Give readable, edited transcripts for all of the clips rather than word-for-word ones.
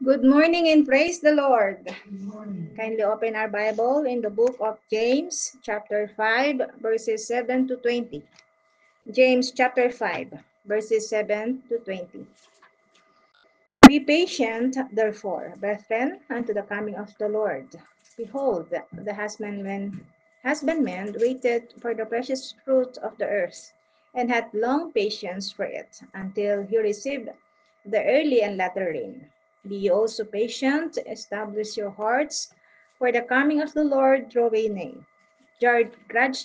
Good morning and praise the Lord. Kindly open our Bible in the book of James, chapter 5, verses 7 to 20. James chapter 5, verses 7 to 20. Be patient, therefore, brethren, unto the coming of the Lord. Behold, the husbandman waited for the precious fruit of the earth, and had long patience for it, until he received the early and latter rain. Be ye also patient, establish your hearts, for the coming of the Lord draweth nigh. Grudge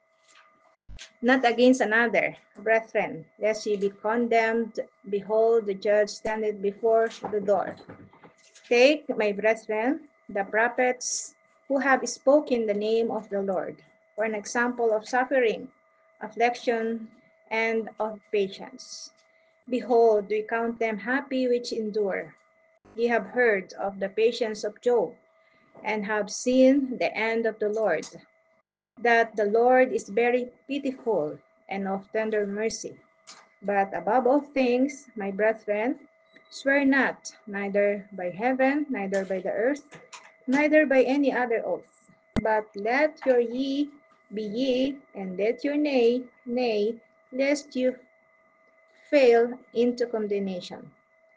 not against another, brethren, lest ye be condemned. Behold, the judge standeth before the door. Take, my brethren, the prophets who have spoken the name of the Lord, for an example of suffering, affliction, and of patience. Behold, we count them happy which endure. Ye have heard of the patience of Job, and have seen the end of the Lord, that the Lord is very pitiful and of tender mercy. But above all things, my brethren, swear not, neither by heaven, neither by the earth, neither by any other oath. But let your yea be yea, and let your nay, nay, lest you fail into condemnation.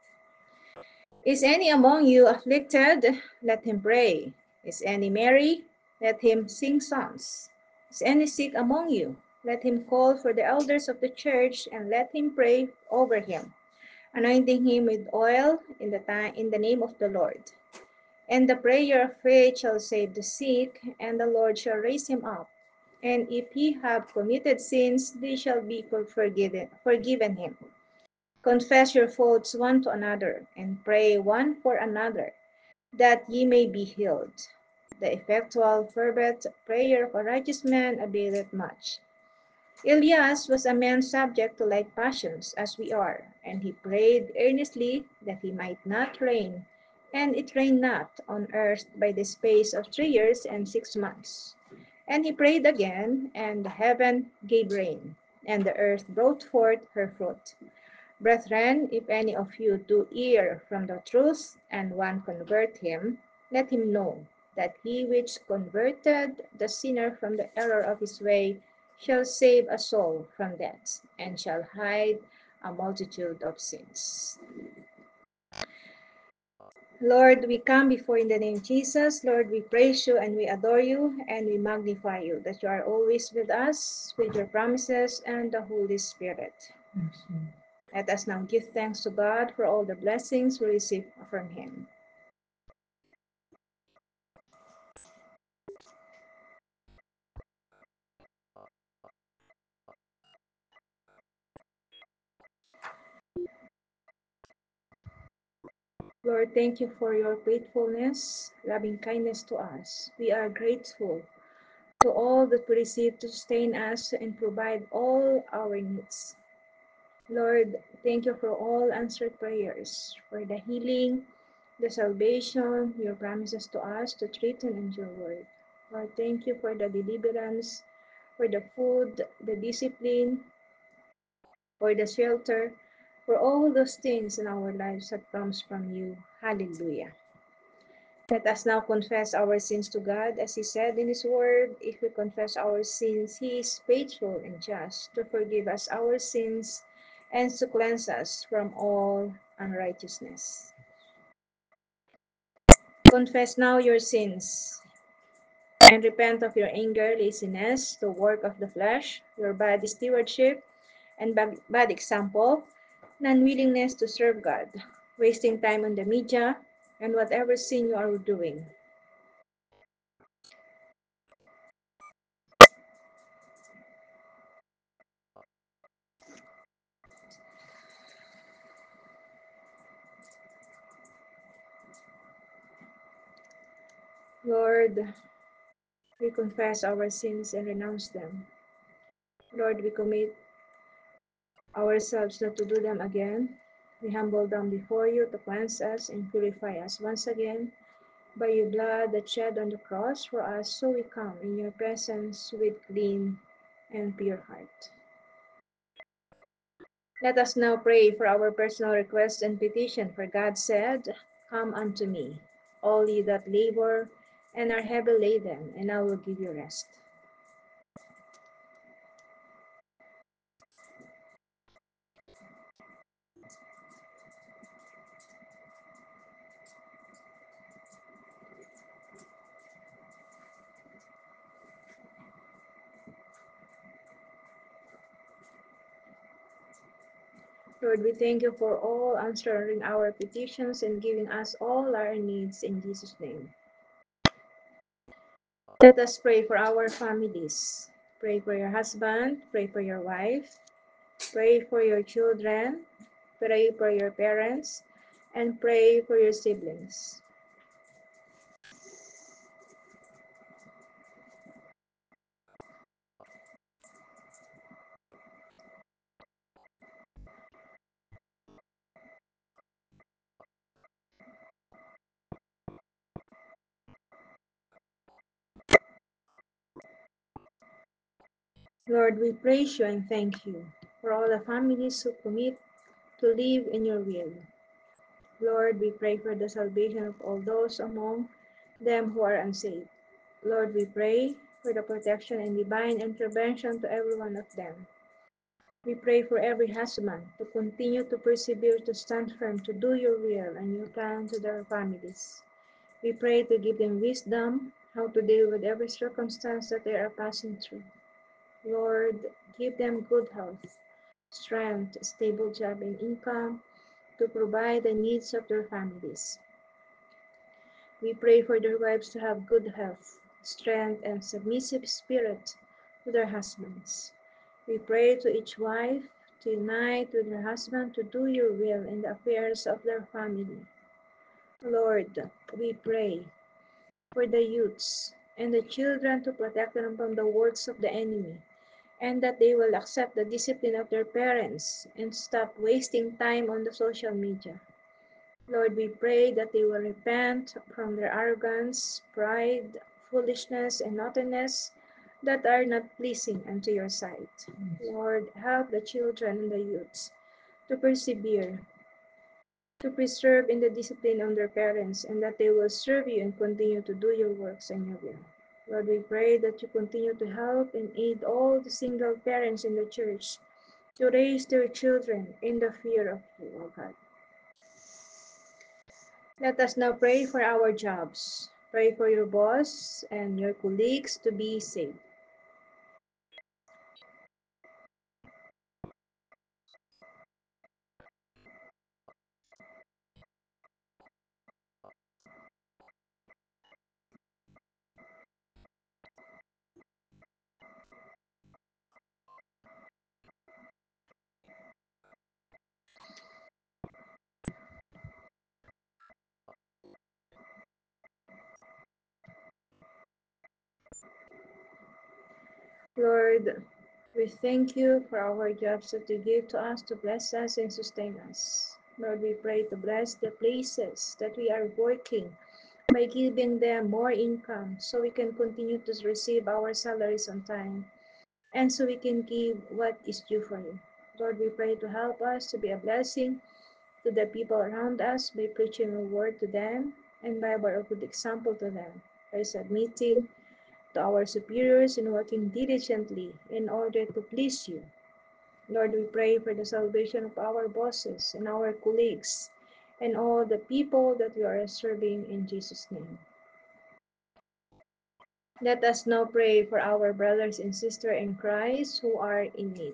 Is any among you afflicted? Let him pray. Is any merry? Let him sing psalms. Is any sick among you? Let him call for the elders of the church, and let him pray over him, anointing him with oil in the name of the Lord. And the prayer of faith shall save the sick, and the Lord shall raise him up. And if he have committed sins, they shall be forgiven him. Confess your faults one to another, and pray one for another, that ye may be healed. The effectual, fervent prayer of a righteous man availeth much. Elias was a man subject to like passions as we are, and he prayed earnestly that he might not rain, and it rained not on earth by the space of 3 years and 6 months. And he prayed again, and the heaven gave rain, and the earth brought forth her fruit. Brethren, if any of you do err from the truth, and one convert him, let him know that he which converted the sinner from the error of his way shall save a soul from death, and shall hide a multitude of sins. Lord, we come before in the name of Jesus. Lord, we praise you and we adore you and we magnify you that you are always with us with your promises and the Holy Spirit. Let us now give thanks to God for all the blessings we receive from him. Lord, thank you for your faithfulness, loving kindness to us. We are grateful to all that we receive to sustain us and provide all our needs. Lord, thank you for all answered prayers, for the healing, the salvation, your promises to us to treat and endure word. Lord, thank you for the deliverance, for the food, the discipline, for the shelter, for all those things in our lives that comes from you. Hallelujah. Let us now confess our sins to God. As he said in his word, if we confess our sins, he is faithful and just to forgive us our sins and to cleanse us from all unrighteousness. Confess now your sins and repent of your anger, laziness, the work of the flesh, your bad stewardship, and bad example, non-willingness to serve God, wasting time on the media, and whatever sin you are doing. Lord, we confess our sins and renounce them. Lord, we commit ourselves not to do them again. We humble down before you to cleanse us and purify us once again by your blood that shed on the cross for us, so we come in your presence with clean and pure heart. Let us now pray for our personal requests and petition. For God said, Come unto me, all ye that labor and are heavy laden, and I will give you rest. Lord, we thank you for all answering our petitions and giving us all our needs in Jesus' name. Let us pray for our families. Pray for your husband, pray for your wife, pray for your children, pray for your parents, and pray for your siblings. Lord, we praise you and thank you for all the families who commit to live in your will. Lord, we pray for the salvation of all those among them who are unsaved. Lord, we pray for the protection and divine intervention to every one of them. We pray for every husband to continue to persevere, to stand firm, to do your will and your plan to their families. We pray to give them wisdom how to deal with every circumstance that they are passing through. Lord, give them good health, strength, stable job, and income to provide the needs of their families. We pray for their wives to have good health, strength, and submissive spirit to their husbands. We pray to each wife to unite with her husband to do your will in the affairs of their family. Lord, we pray for the youths and the children to protect them from the works of the enemy, and that they will accept the discipline of their parents and stop wasting time on the social media. Lord, we pray that they will repent from their arrogance, pride, foolishness, and naughtiness that are not pleasing unto your sight. Lord, help the children and the youths to persevere, to preserve in the discipline of their parents, and that they will serve you and continue to do your works and your will. Lord, we pray that you continue to help and aid all the single parents in the church to raise their children in the fear of you, O God. Let us now pray for our jobs. Pray for your boss and your colleagues to be safe. Lord, we thank you for our jobs that you give to us to bless us and sustain us. Lord, we pray to bless the places that we are working by giving them more income so we can continue to receive our salaries on time and so we can give what is due for you. Lord, we pray to help us to be a blessing to the people around us by preaching your word to them and by a good example to them, by submitting to our superiors and working diligently in order to please you. Lord, we pray for the salvation of our bosses and our colleagues and all the people that we are serving in Jesus' name. Let us now pray for our brothers and sisters in Christ who are in need.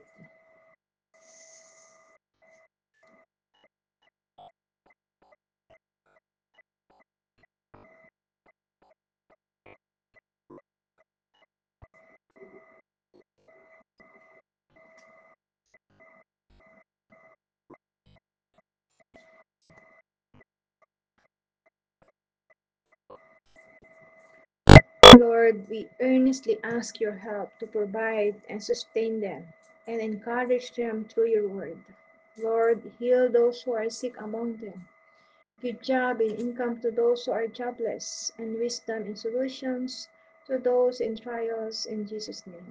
Lord, we earnestly ask your help to provide and sustain them and encourage them through your word. Lord, heal those who are sick among them. Give job and income to those who are jobless, and wisdom and solutions to those in trials in Jesus' name.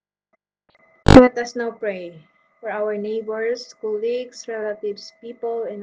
Let us now pray for our neighbors, colleagues, relatives, people in